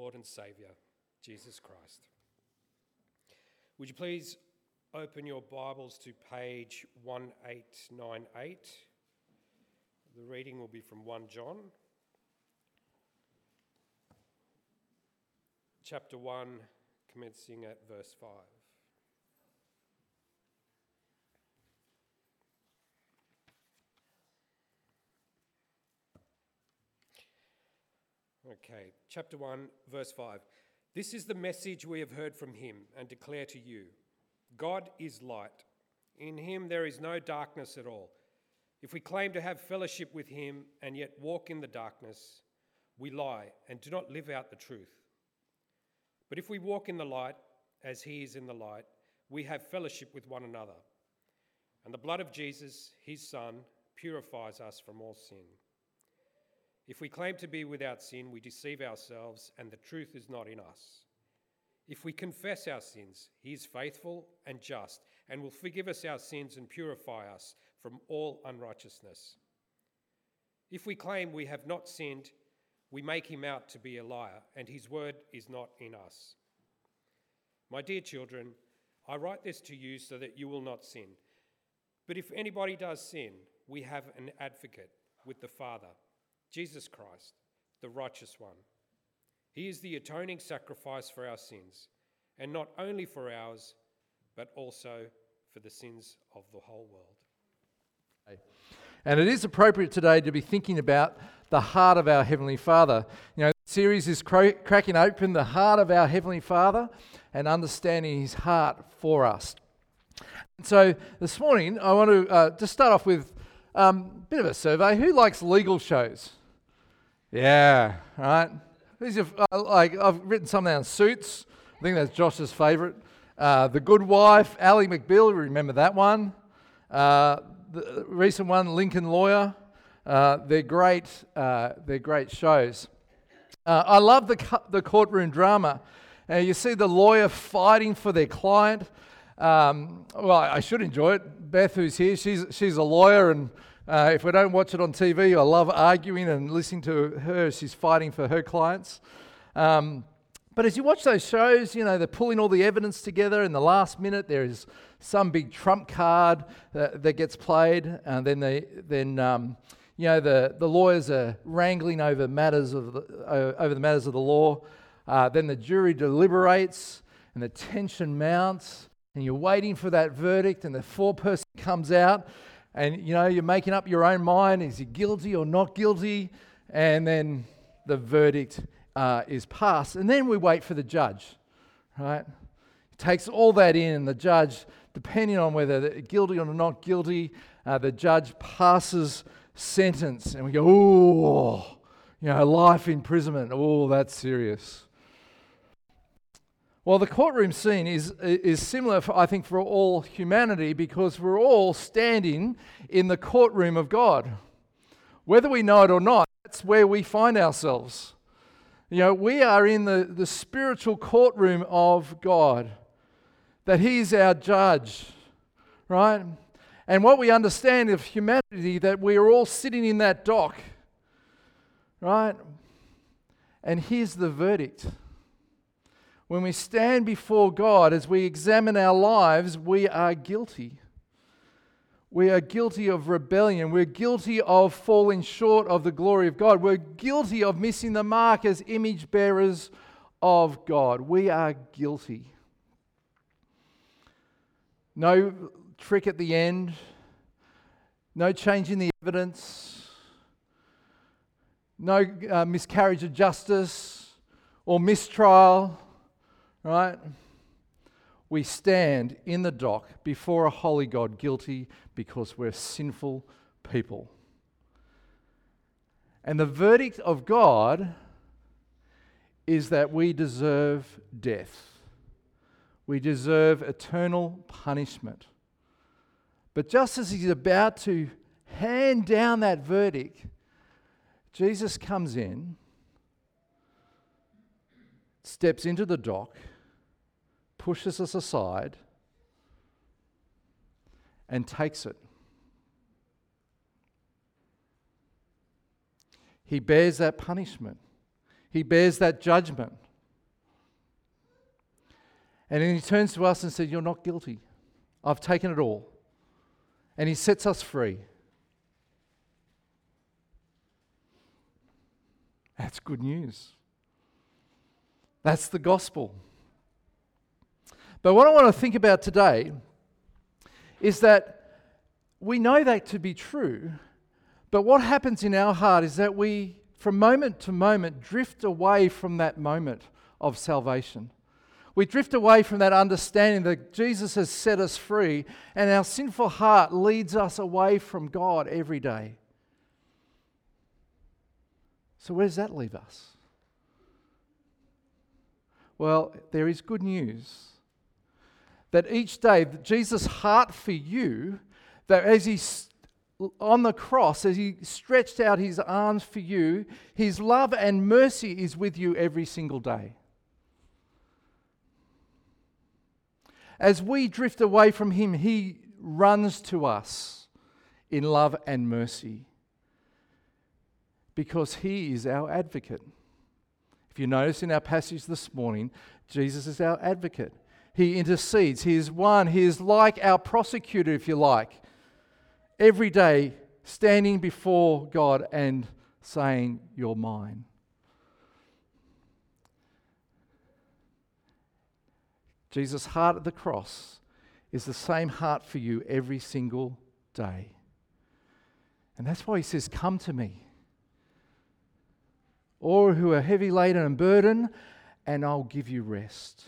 Lord and Saviour, Jesus Christ. Would you please open your Bibles to page 1898. The reading will be from 1 John, chapter 1, commencing at verse 5. Okay, chapter 1, verse 5. This is the message we have heard from him and declare to you. God is light. In him there is no darkness at all. If we claim to have fellowship with him and yet walk in the darkness, we lie and do not live out the truth. But if we walk in the light, as he is in the light, we have fellowship with one another. And the blood of Jesus, his Son, purifies us from all sin. If we claim to be without sin, we deceive ourselves, and the truth is not in us. If we confess our sins, he is faithful and just, and will forgive us our sins and purify us from all unrighteousness. If we claim we have not sinned, we make him out to be a liar, and his word is not in us. My dear children, I write this to you so that you will not sin. But if anybody does sin, we have an advocate with the Father, Jesus Christ, the righteous one. He is the atoning sacrifice for our sins, and not only for ours, but also for the sins of the whole world. And it is appropriate today to be thinking about the heart of our Heavenly Father. You know, the series is cracking open the heart of our Heavenly Father and understanding his heart for us. And so this morning, I want to just start off with a bit of a survey. Who likes legal shows? Yeah, right. I've written some down. Suits. I think that's Josh's favourite. The Good Wife, Ally McBeal. Remember that one? The recent one, Lincoln Lawyer. They're great. They're great shows. I love the courtroom drama. You see the lawyer fighting for their client. Well, I should enjoy it. Beth, who's here, she's a lawyer, and if we don't watch it on TV, I love arguing and listening to her. She's fighting for her clients. But as you watch those shows, you know, they're pulling all the evidence together. In the last minute, there is some big trump card that gets played, and then the lawyers are wrangling over matters of the matters of the law. Then the jury deliberates, and the tension mounts, and you're waiting for that verdict, and the foreperson comes out. And, you know, you're making up your own mind. Is he guilty or not guilty? And then the verdict is passed. And then we wait for the judge, right? He takes all that in, and the judge, depending on whether they're guilty or not guilty, the judge passes sentence. And we go, oh, you know, life imprisonment. Oh, that's serious. Well, the courtroom scene is similar, I think, for all humanity, because we're all standing in the courtroom of God. Whether we know it or not, that's where we find ourselves. You know, we are in the spiritual courtroom of God, that he's our judge, right? And what we understand of humanity, that we are all sitting in that dock, right? And here's the verdict. When we stand before God, as we examine our lives, we are guilty. We are guilty of rebellion. We're guilty of falling short of the glory of God. We're guilty of missing the mark as image bearers of God. We are guilty. No trick at the end. No changing the evidence. No miscarriage of justice or mistrial. Right? We stand in the dock before a holy God, guilty because we're sinful people. And the verdict of God is that we deserve death. We deserve eternal punishment. But just as he's about to hand down that verdict, Jesus comes in, steps into the dock, pushes us aside, and takes it. He bears that punishment. He bears that judgment. And then he turns to us and says, "You're not guilty. I've taken it all." And he sets us free. That's good news. That's the gospel. But what I want to think about today is that we know that to be true, but what happens in our heart is that we, from moment to moment, drift away from that moment of salvation. We drift away from that understanding that Jesus has set us free, and our sinful heart leads us away from God every day. So where does that leave us? Well, there is good news. That each day, Jesus' heart for you, that as He's on the cross, as He stretched out His arms for you, His love and mercy is with you every single day. As we drift away from Him, He runs to us in love and mercy because He is our advocate. If you notice in our passage this morning, Jesus is our advocate. He intercedes. He is one. He is like our prosecutor, if you like, every day standing before God and saying, "You're mine." Jesus' heart at the cross is the same heart for you every single day. And that's why He says, "Come to me, all who are heavy laden and burdened, and I'll give you rest."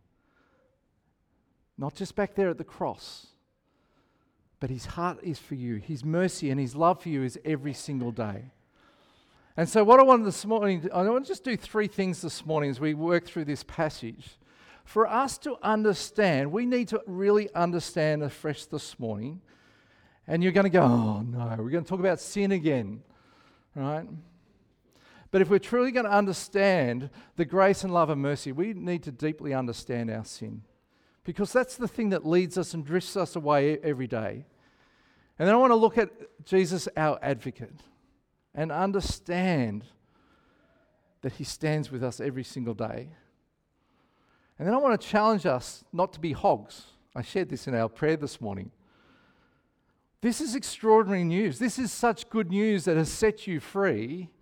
Not just back there at the cross, but His heart is for you. His mercy and His love for you is every single day. And so what I want this morning, I want to just do three things this morning as we work through this passage. For us to understand, we need to really understand afresh this morning. And you're going to go, "Oh no, we're going to talk about sin again." Right? But if we're truly going to understand the grace and love and mercy, we need to deeply understand our sin. Because that's the thing that leads us and drifts us away every day. And then I want to look at Jesus, our advocate, and understand that He stands with us every single day. And then I want to challenge us not to be hogs. I shared this in our prayer this morning. This is extraordinary news. This is such good news that has set you free.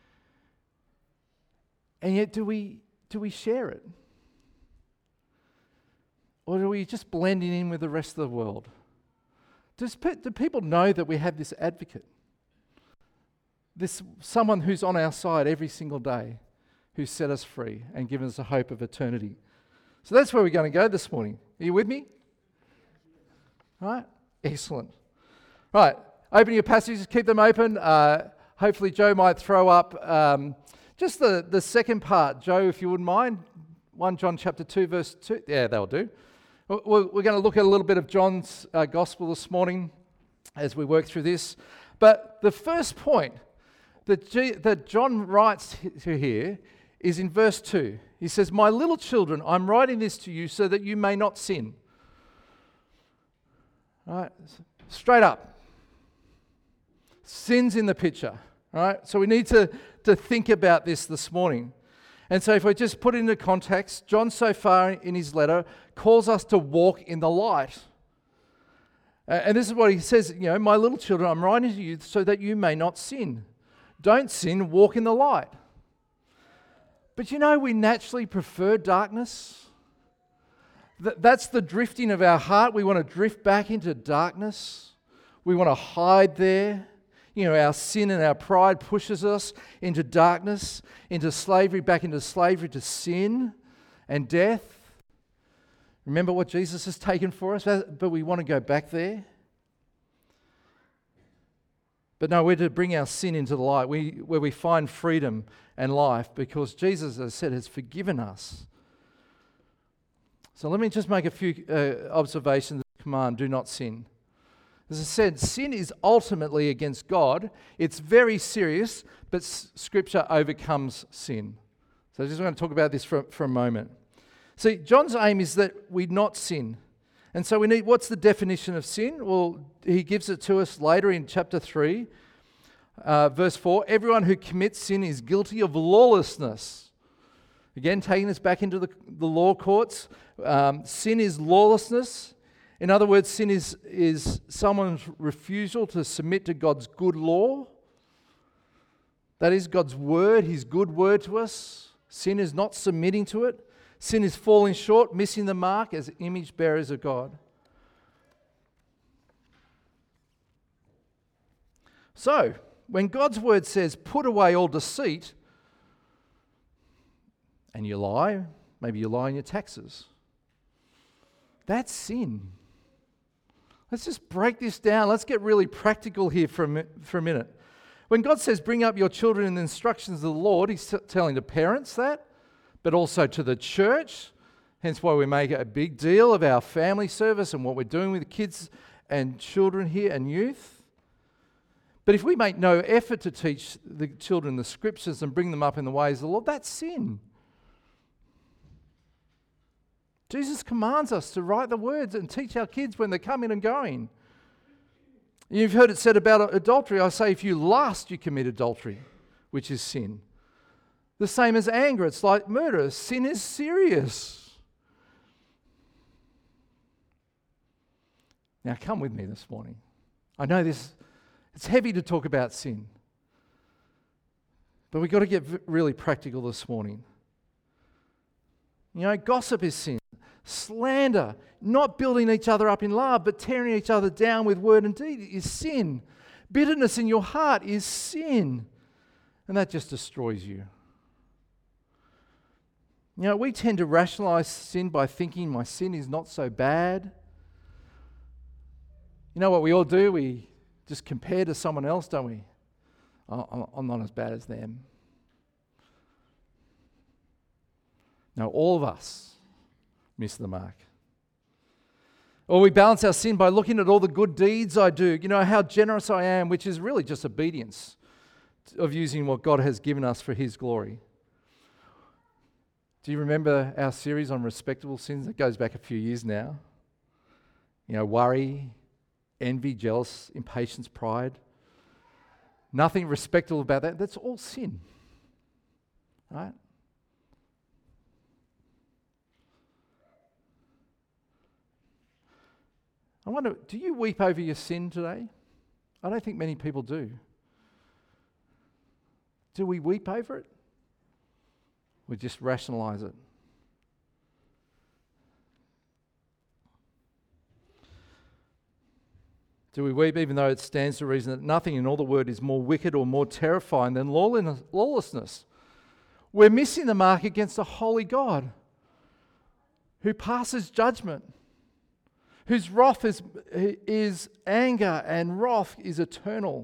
And yet do we share it? Or are we just blending in with the rest of the world? Do people know that we have this advocate? This someone who's on our side every single day, who set us free and given us a hope of eternity. So that's where we're going to go this morning. Are you with me? Right? Excellent. Right. Open your passages. Keep them open. Hopefully Joe might throw up just the second part. Joe, if you wouldn't mind. 1 John chapter 2, verse 2. Yeah, that'll do. We're going to look at a little bit of John's gospel this morning as we work through this. But the first point that John writes to here is in verse 2. He says, "My little children, I'm writing this to you so that you may not sin." All right, straight up. Sin's in the picture. All right, so we need to think about this morning. And so if we just put it into context, John so far in his letter calls us to walk in the light. And this is what he says, "My little children, I'm writing to you so that you may not sin. Don't sin, walk in the light." But we naturally prefer darkness. That's the drifting of our heart. We want to drift back into darkness. We want to hide there. Our sin and our pride pushes us into darkness, into slavery, back into slavery to sin and death. Remember what Jesus has taken for us, but we want to go back there. But no, we're to bring our sin into the light, where we find freedom and life, because Jesus, as I said, has forgiven us. So let me just make a few observations. Command, do not sin. As I said, sin is ultimately against God. It's very serious, but Scripture overcomes sin. So I just want to talk about this for a moment. See, John's aim is that we not sin. And so what's the definition of sin? Well, he gives it to us later in chapter 3, verse 4. "Everyone who commits sin is guilty of lawlessness." Again, taking us back into the law courts, sin is lawlessness. In other words, sin is someone's refusal to submit to God's good law. That is God's word, His good word to us. Sin is not submitting to it. Sin is falling short, missing the mark as image bearers of God. So, when God's word says, put away all deceit, and you lie, maybe you lie on your taxes, that's sin. Let's just break this down. Let's get really practical here for a minute. When God says bring up your children in the instructions of the Lord, He's telling the parents that, but also to the church. Hence why we make a big deal of our family service and what we're doing with the kids and children here and youth. But if we make no effort to teach the children the scriptures and bring them up in the ways of the Lord, that's sin. Jesus commands us to write the words and teach our kids when they're coming and going. You've heard it said about adultery. I say if you lust, you commit adultery, which is sin. The same as anger. It's like murder. Sin is serious. Now come with me this morning. I know it's heavy to talk about sin. But we've got to get really practical this morning. You know, gossip is sin. Slander, not building each other up in love, but tearing each other down with word and deed is sin. Bitterness in your heart is sin. And that just destroys you. You know, we tend to rationalize sin by thinking my sin is not so bad. You know what we all do? We just compare to someone else, don't we? I'm not as bad as them. No, all of us miss the mark. Or we balance our sin by looking at all the good deeds I do. You know, how generous I am, which is really just obedience of using what God has given us for His glory. Do you remember our series on respectable sins? It goes back a few years now. You know, worry, envy, jealous, impatience, pride. Nothing respectable about that. That's all sin. Right? I wonder, do you weep over your sin today? I don't think many people do. Do we weep over it? We just rationalize it. Do we weep even though it stands to reason that nothing in all the word is more wicked or more terrifying than lawlessness? We're missing the mark against a holy God who passes judgment, whose wrath is anger and wrath is eternal.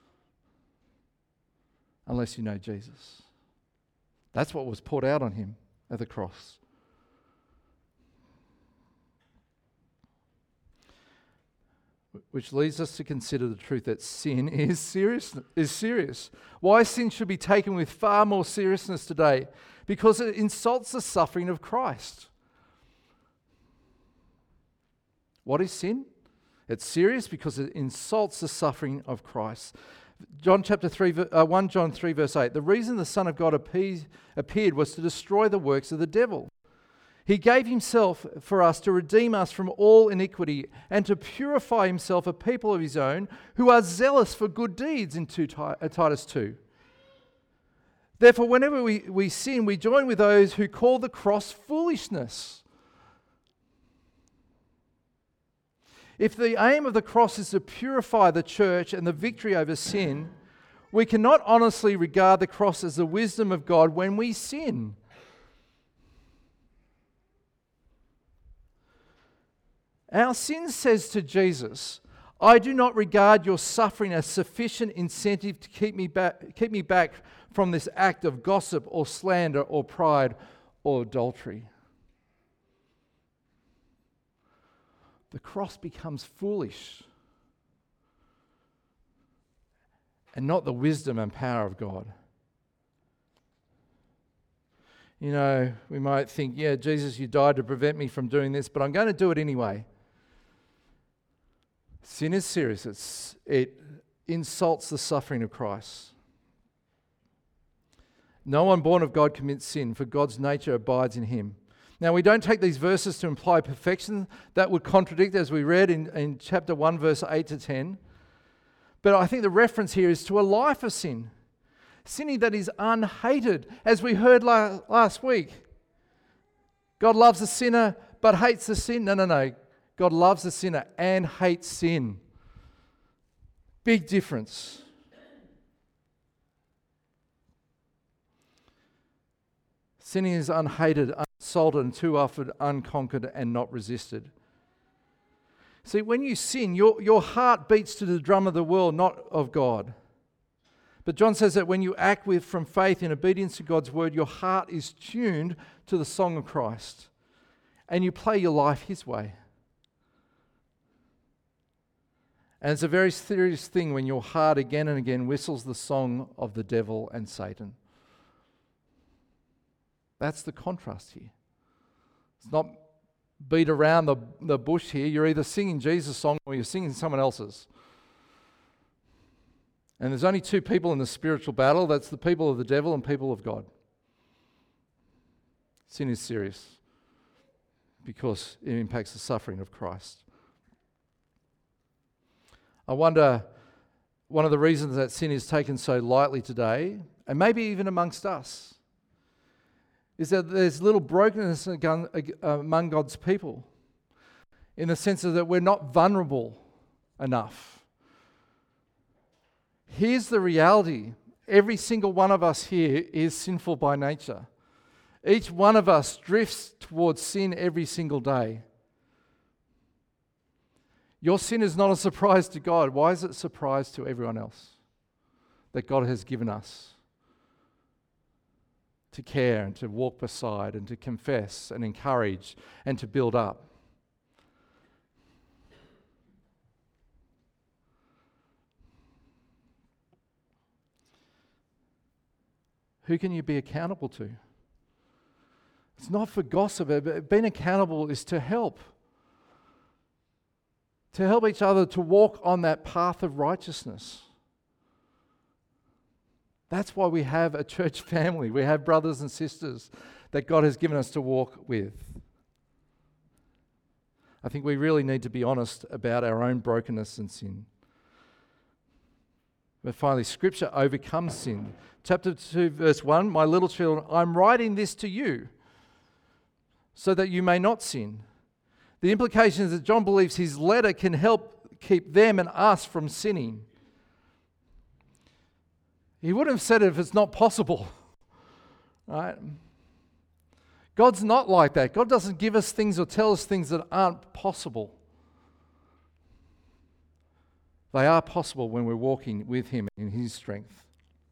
Unless you know Jesus. That's what was poured out on Him at the cross. Which leads us to consider the truth that sin is serious. Why sin should be taken with far more seriousness today? Because it insults the suffering of Christ. What is sin? It's serious because it insults the suffering of Christ. 1 John 3 verse 8. The reason the Son of God appeared was to destroy the works of the devil. He gave Himself for us to redeem us from all iniquity and to purify Himself a people of His own who are zealous for good deeds in Titus 2. Therefore, whenever we sin, we join with those who call the cross foolishness. If the aim of the cross is to purify the church and the victory over sin, we cannot honestly regard the cross as the wisdom of God when we sin. Our sin says to Jesus, I do not regard your suffering as sufficient incentive to keep me back from this act of gossip or slander or pride or adultery. The cross becomes foolish and not the wisdom and power of God. You know, we might think, yeah, Jesus, you died to prevent me from doing this, but I'm going to do it anyway. Sin is serious. It insults the suffering of Christ. No one born of God commits sin, for God's nature abides in him. Now, we don't take these verses to imply perfection. That would contradict, as we read in chapter 1, verse 8 to 10. But I think the reference here is to a life of sin. Sinning that is unhated, as we heard last week. God loves the sinner but hates the sin. No. God loves the sinner and hates sin. Big difference. Sinning is unhated, unsalted, and too often unconquered and not resisted. See, when you sin, your heart beats to the drum of the world, not of God. But John says that when you act from faith in obedience to God's word, your heart is tuned to the song of Christ. And you play your life his way. And it's a very serious thing when your heart again and again whistles the song of the devil and Satan. That's the contrast here. It's not beat around the bush here. You're either singing Jesus' song or you're singing someone else's. And there's only two people in the spiritual battle. That's the people of the devil and people of God. Sin is serious because it impacts the suffering of Christ. I wonder, one of the reasons that sin is taken so lightly today, and maybe even amongst us, is that there's little brokenness among God's people, in the sense that we're not vulnerable enough. Here's the reality. Every single one of us here is sinful by nature. Each one of us drifts towards sin every single day. Your sin is not a surprise to God. Why is it a surprise to everyone else that God has given us to care and to walk beside and to confess and encourage and to build up? Who can you be accountable to? It's not for gossip, but being accountable is to help. To help each other to walk on that path of righteousness. That's why we have a church family. We have brothers and sisters that God has given us to walk with. I think we really need to be honest about our own brokenness and sin. But finally, Scripture overcomes sin. Chapter 2, verse 1, "My little children, I'm writing this to you so that you may not sin." The implication is that John believes his letter can help keep them and us from sinning. He wouldn't have said it if it's not possible. Right? God's not like that. God doesn't give us things or tell us things that aren't possible. They are possible when we're walking with him in his strength.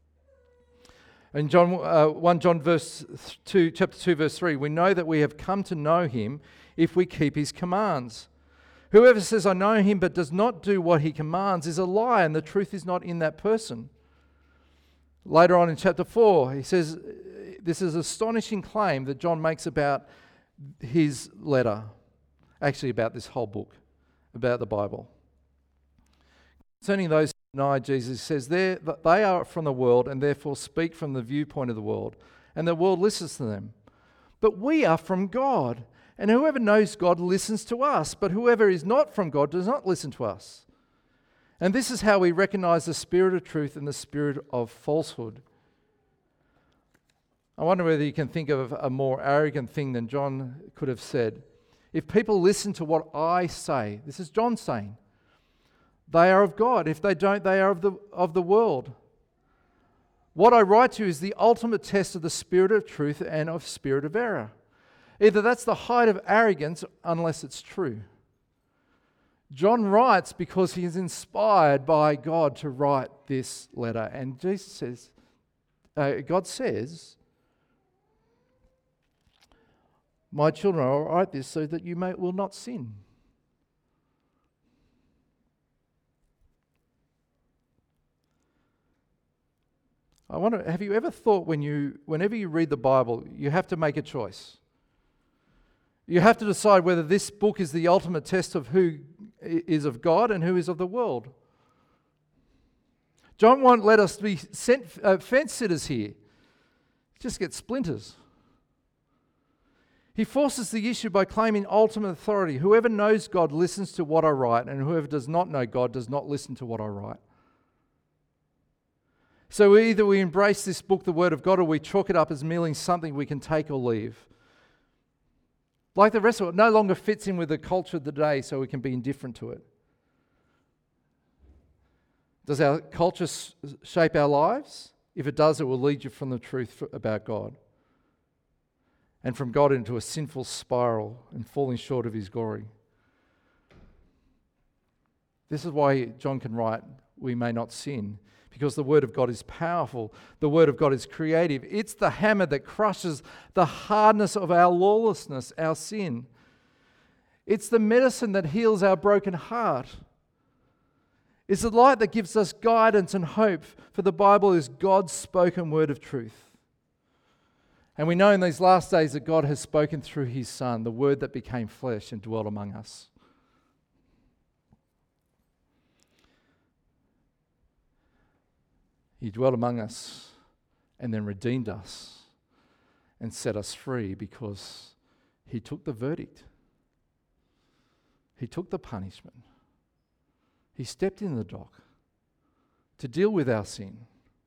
In 1 John chapter 2, verse 3, we know that we have come to know him if we keep his commands. Whoever says, "I know him," but does not do what he commands is a liar, and the truth is not in that person. Later on in chapter 4, he says, this is an astonishing claim that John makes about his letter, actually about this whole book, about the Bible. Concerning those who deny Jesus, he says, they are from the world and therefore speak from the viewpoint of the world, and the world listens to them. But we are from God, and whoever knows God listens to us, but whoever is not from God does not listen to us. And this is how we recognize the spirit of truth and the spirit of falsehood. I wonder whether you can think of a more arrogant thing than John could have said. If people listen to what I say, this is John saying, they are of God. If they don't, they are of the world. What I write to you is the ultimate test of the spirit of truth and of spirit of error. Either that's the height of arrogance, unless it's true. John writes because he is inspired by God to write this letter. And Jesus says, God says, "My children, I write this so that you will not sin." I wonder, have you ever thought whenever you read the Bible, you have to make a choice? You have to decide whether this book is the ultimate test of who is of God and who is of the world. John won't let us be fence sitters here. just get splinters. He forces the issue by claiming ultimate authority. Whoever knows God listens to what I write, and whoever does not know God does not listen to what I write. So either we embrace this book, the Word of God, or we chalk it up as merely something we can take or leave. Like the rest of it, no longer fits in with the culture of the day, so we can be indifferent to it. Does our culture shape our lives? If it does, it will lead you from the truth about God, and from God into a sinful spiral and falling short of His glory. This is why John can write, we may not sin, because the Word of God is powerful. The Word of God is creative. It's the hammer that crushes the hardness of our lawlessness, our sin. It's the medicine that heals our broken heart. It's the light that gives us guidance and hope, for the Bible is God's spoken word of truth. And we know in these last days that God has spoken through His Son, the Word that became flesh and dwelt among us. He dwelt among us and then redeemed us and set us free because He took the verdict. He took the punishment. He stepped in the dock to deal with our sin.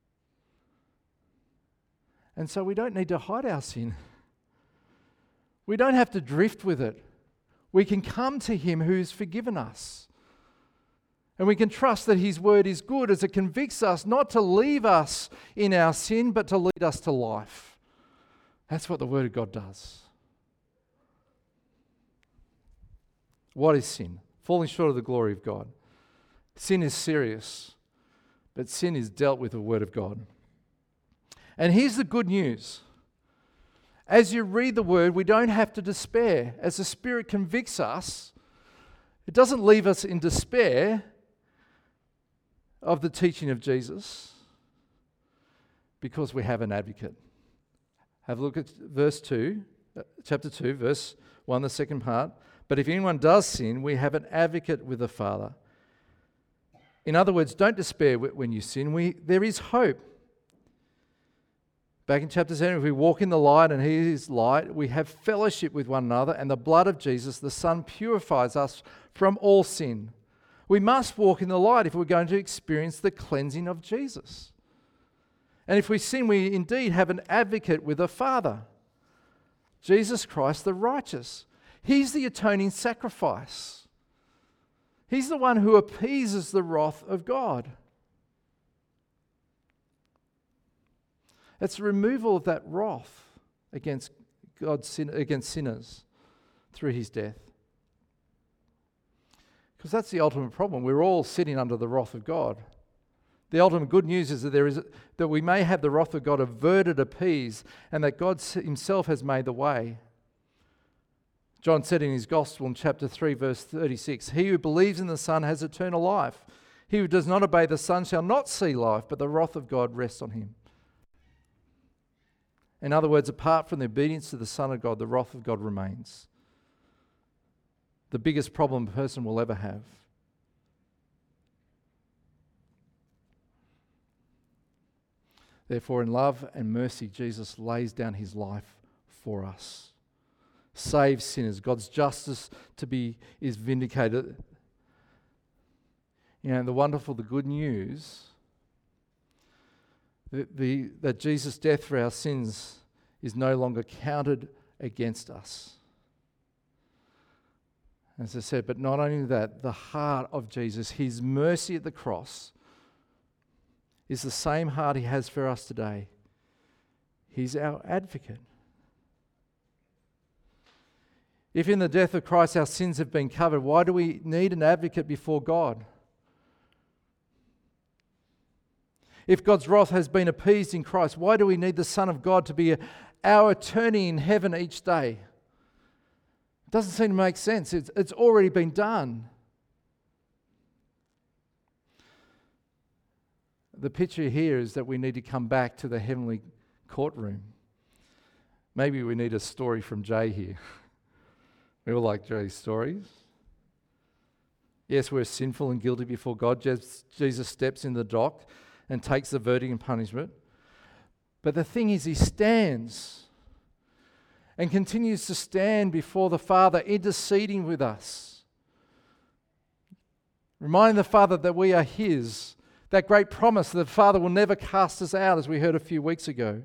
And so we don't need to hide our sin. We don't have to drift with it. We can come to Him who's forgiven us. And we can trust that His word is good as it convicts us not to leave us in our sin, but to lead us to life. That's what the Word of God does. What is sin? Falling short of the glory of God. Sin is serious, but sin is dealt with the Word of God. And here's the good news. As you read the Word, we don't have to despair. As the Spirit convicts us, it doesn't leave us in despair of the teaching of Jesus, because we have an advocate. Have a look at verse 2, chapter 2, verse 1, the second part. But if anyone does sin, we have an advocate with the Father. In other words, don't despair when you sin. There is hope. Back in chapter 7, if we walk in the light and He is light, we have fellowship with one another, and the blood of Jesus, the Son, purifies us from all sin. We must walk in the light if we're going to experience the cleansing of Jesus. And if we sin, we indeed have an advocate with the Father, Jesus Christ the righteous. He's the atoning sacrifice. He's the one who appeases the wrath of God. It's the removal of that wrath against against sinners through His death. Because that's the ultimate problem. We're all sitting under the wrath of God. The ultimate good news is that we may have the wrath of God averted, appeased, and that God Himself has made the way. John said in his Gospel in chapter 3, verse 36, "He who believes in the Son has eternal life. He who does not obey the Son shall not see life, but the wrath of God rests on him." In other words, apart from the obedience to the Son of God, the wrath of God remains. The biggest problem a person will ever have. Therefore, in love and mercy, Jesus lays down His life for us. Saves sinners. God's justice is vindicated. You know, the good news that Jesus' death for our sins is no longer counted against us. As I said, but not only that, the heart of Jesus, His mercy at the cross, is the same heart He has for us today. He's our advocate. If in the death of Christ our sins have been covered, why do we need an advocate before God? If God's wrath has been appeased in Christ, why do we need the Son of God to be our attorney in heaven each day? It doesn't seem to make sense. It's already been done. The picture here is that we need to come back to the heavenly courtroom. Maybe we need a story from Jay here. We all like Jay's stories. Yes, we're sinful and guilty before God. Jesus steps in the dock and takes the verdict and punishment. But the thing is, he stands and continues to stand before the Father, interceding with us, reminding the Father that we are his, that great promise that the Father will never cast us out, as we heard a few weeks ago.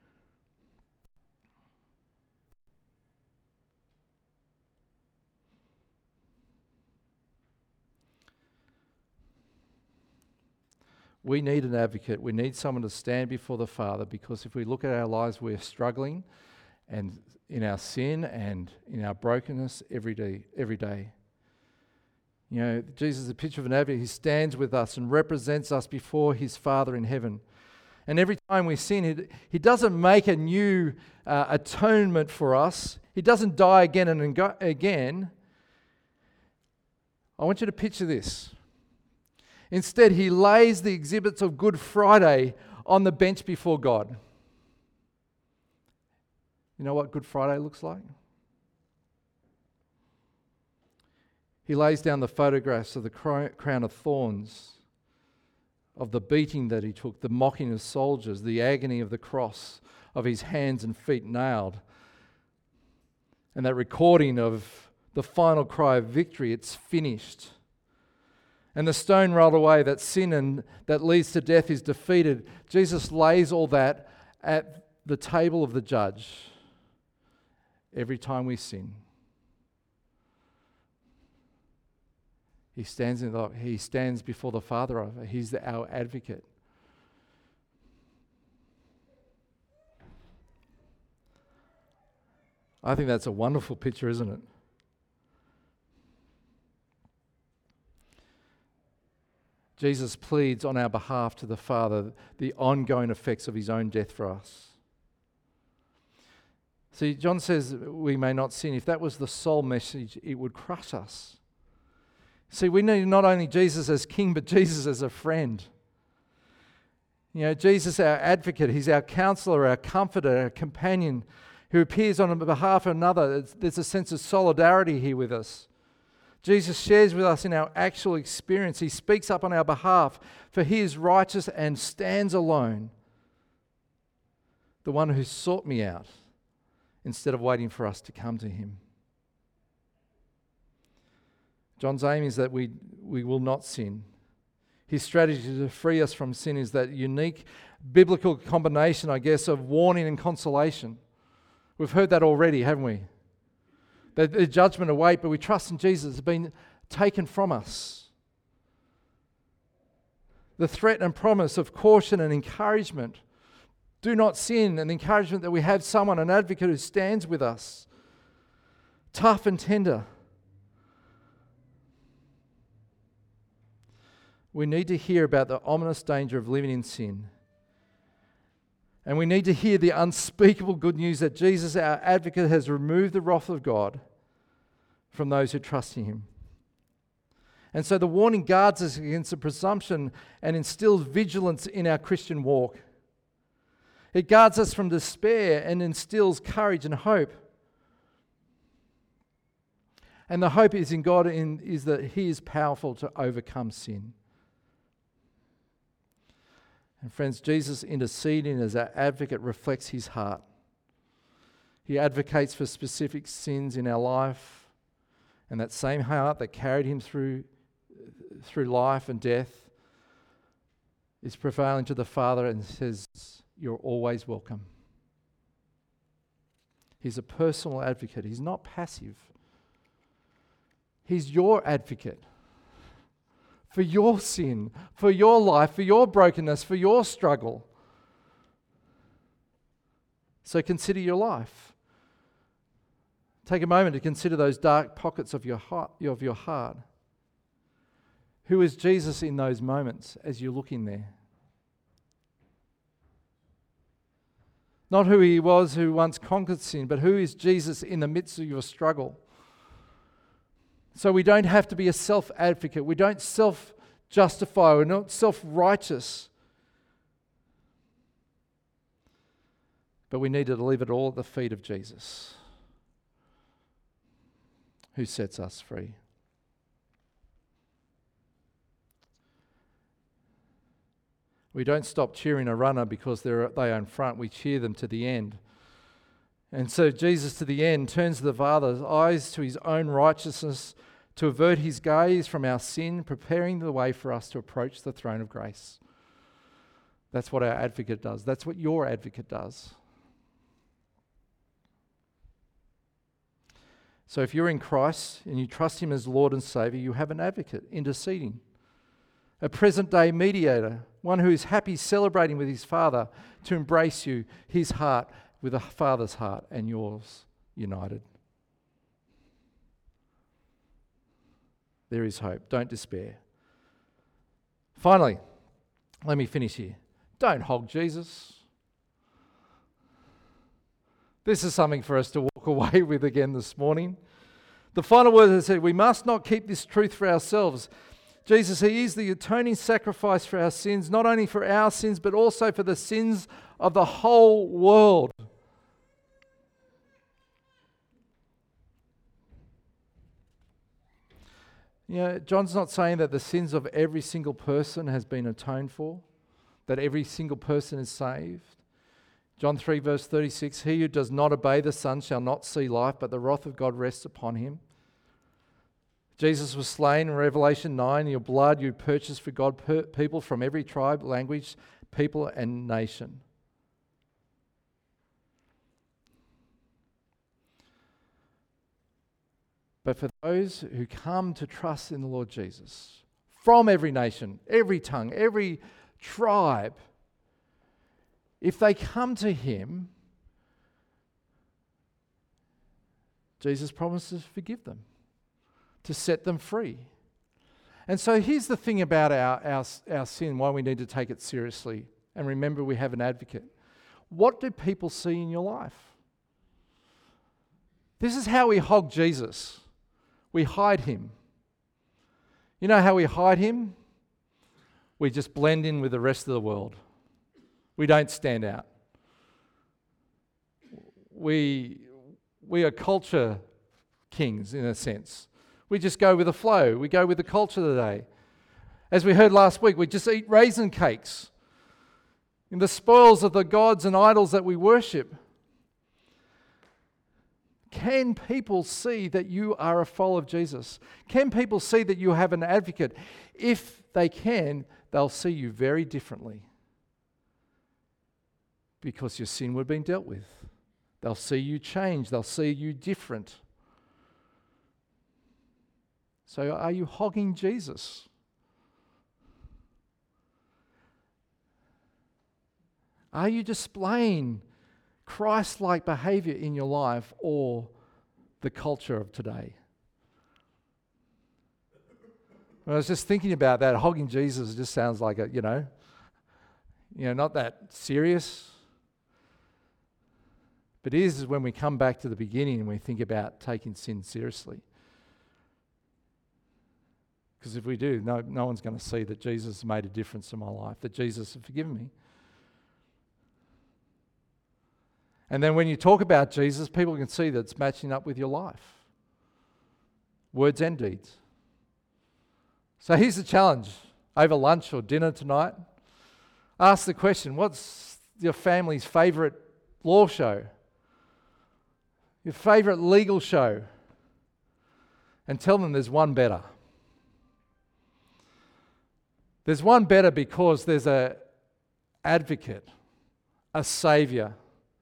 We need an advocate. We need someone to stand before the Father, because if we look at our lives, we're struggling and in our sin and in our brokenness every day. You know, Jesus is a picture of an advocate. He stands with us and represents us before his Father in heaven. And every time we sin, he doesn't make a new atonement for us. He doesn't die again and again. I want you to picture this. Instead, he lays the exhibits of Good Friday on the bench before God. You know what Good Friday looks like? He lays down the photographs of the crown of thorns, of the beating that he took, the mocking of soldiers, the agony of the cross, of his hands and feet nailed, and that recording of the final cry of victory, it's finished. And the stone rolled away, that sin and that leads to death is defeated. Jesus lays all that at the table of the judge every time we sin. He stands before the Father of it. He's our advocate. I think that's a wonderful picture, isn't it? Jesus pleads on our behalf to the Father the ongoing effects of his own death for us. See, John says we may not sin. If that was the sole message, it would crush us. See, we need not only Jesus as King, but Jesus as a friend. You know, Jesus, our advocate, he's our counselor, our comforter, our companion, who appears on behalf of another. There's a sense of solidarity here with us. Jesus shares with us in our actual experience. He speaks up on our behalf, for he is righteous and stands alone. The one who sought me out instead of waiting for us to come to him. John's aim is that we will not sin. His strategy to free us from sin is that unique biblical combination, I guess, of warning and consolation. We've heard that already, haven't we? That the judgment await, but we trust in Jesus, has been taken from us. The threat and promise of caution and encouragement. Do not sin, and encouragement that we have someone, an advocate who stands with us. Tough and tender. We need to hear about the ominous danger of living in sin. And we need to hear the unspeakable good news that Jesus, our advocate, has removed the wrath of God from those who trust in him. And so the warning guards us against the presumption and instills vigilance in our Christian walk. It guards us from despair and instills courage and hope. And the hope is in God is that he is powerful to overcome sin. And friends, Jesus interceding as our advocate reflects his heart. He advocates for specific sins in our life, and that same heart that carried him through life and death is prevailing to the Father and says, "You're always welcome." He's a personal advocate. He's not passive. He's your advocate. For your sin, for your life, for your brokenness, for your struggle. So consider your life. Take a moment to consider those dark pockets of your heart. Who is Jesus in those moments as you look in there? Not who he was who once conquered sin, but who is Jesus in the midst of your struggle? So we don't have to be a self-advocate. We don't self-justify. We're not self-righteous. But we need to leave it all at the feet of Jesus, who sets us free. We don't stop cheering a runner because they own front. We cheer them to the end. And so Jesus, to the end, turns to the Father's eyes to his own righteousness, to avert his gaze from our sin, preparing the way for us to approach the throne of grace. That's what our advocate does. That's what your advocate does. So if you're in Christ and you trust him as Lord and Saviour, you have an advocate interceding. A present-day mediator, one who is happy celebrating with his Father to embrace you, his heart, with a Father's heart and yours united. There is hope. Don't despair. Finally, let me finish here. Don't hog Jesus. This is something for us to walk away with again this morning. The final word is that we must not keep this truth for ourselves. Jesus, he is the atoning sacrifice for our sins, not only for our sins, but also for the sins of the whole world. You know, John's not saying that the sins of every single person has been atoned for, that every single person is saved. John 3 verse 36, he who does not obey the Son shall not see life, but the wrath of God rests upon him. Jesus was slain in Revelation 9, your blood you purchased for God people from every tribe, language, people and nation. But for those who come to trust in the Lord Jesus, from every nation, every tongue, every tribe, if they come to him, Jesus promises to forgive them, to set them free. And so here's the thing about our sin, why we need to take it seriously. And remember, we have an advocate. What do people see in your life? This is how we hog Jesus. We hide him. You know how we hide him? We just blend in with the rest of the world. We don't stand out. We are culture kings in a sense. We just go with the flow. We go with the culture today. As we heard last week, we just eat raisin cakes in the spoils of the gods and idols that we worship. Can people see that you are a follower of Jesus? Can people see that you have an advocate? If they can, they'll see you very differently because your sin would have been dealt with. They'll see you change. They'll see you different. So are you hogging Jesus? Are you displaying Christ-like behavior in your life or the culture of today? When I was just thinking about that, hogging Jesus just sounds like not that serious. But it is when we come back to the beginning and we think about taking sin seriously. Because if we do, no one's going to see that Jesus made a difference in my life, that Jesus has forgiven me. And then when you talk about Jesus, people can see that it's matching up with your life. Words and deeds. So here's the challenge. Over lunch or dinner tonight, ask the question, what's your family's favourite law show? Your favourite legal show? And tell them there's one better. There's one better because there's an advocate, a saviour.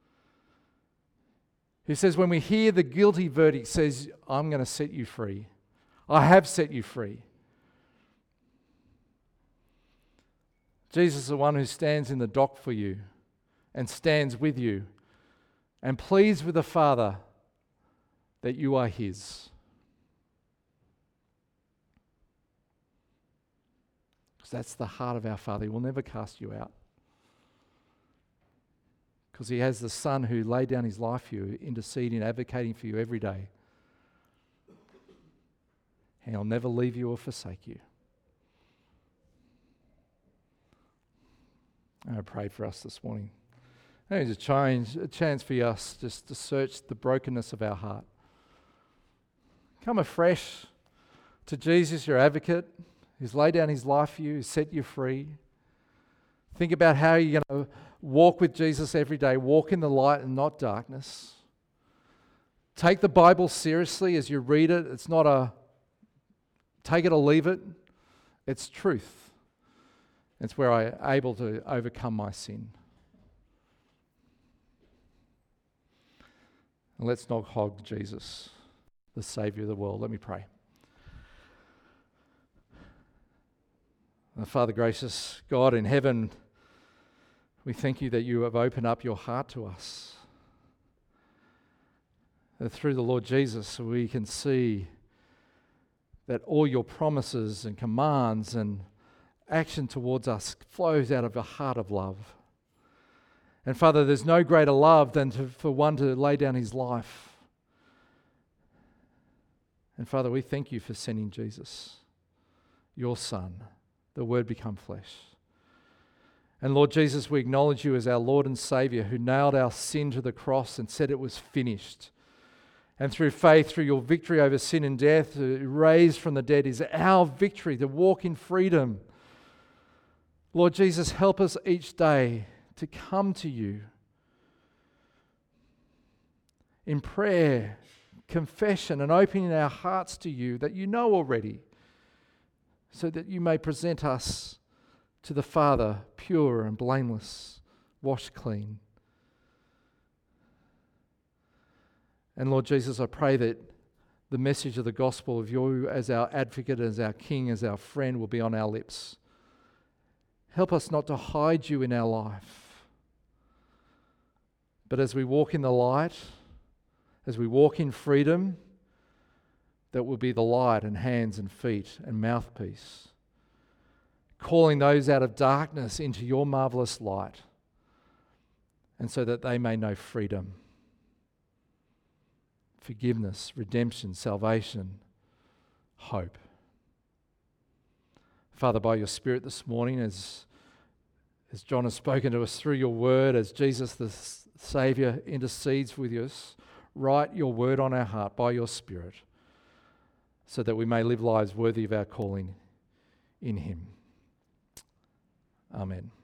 He says, when we hear the guilty verdict, says, I'm going to set you free. I have set you free. Jesus is the one who stands in the dock for you and stands with you and pleads with the Father that you are his. Because that's the heart of our Father. He will never cast you out. Because he has the Son who laid down his life for you, interceding, advocating for you every day. And he'll never leave you or forsake you. I pray for us this morning. There's a chance for us just to search the brokenness of our heart. Come afresh to Jesus, your advocate, who's laid down his life for you, who's set you free. Think about how you're going to walk with Jesus every day, walk in the light and not darkness. Take the Bible seriously as you read it. It's not a take it or leave it. It's truth. It's where I'm able to overcome my sin. And let's not hog Jesus, the Saviour of the world. Let me pray. Father gracious God in heaven, we thank you that you have opened up your heart to us. That through the Lord Jesus we can see that all your promises and commands and action towards us flows out of a heart of love. And Father, there's no greater love than for one to lay down his life. And Father, we thank you for sending Jesus, your Son, the Word become flesh. And Lord Jesus, we acknowledge you as our Lord and Saviour who nailed our sin to the cross and said it was finished. And through faith, through your victory over sin and death, raised from the dead is our victory to walk in freedom. Lord Jesus, help us each day to come to you in prayer, confession, and opening our hearts to you that you know already, so that you may present us to the Father pure and blameless, washed clean. And Lord Jesus, I pray that the message of the gospel of you as our advocate, as our King, as our friend will be on our lips. Help us not to hide you in our life, but as we walk in the light, as we walk in freedom, that will be the light and hands and feet and mouthpiece, calling those out of darkness into your marvelous light, and so that they may know freedom, forgiveness, redemption, salvation, hope. Father, by your Spirit this morning, as John has spoken to us through your word, as Jesus the Saviour intercedes with us, write your word on our heart by your Spirit, so that we may live lives worthy of our calling in him. Amen.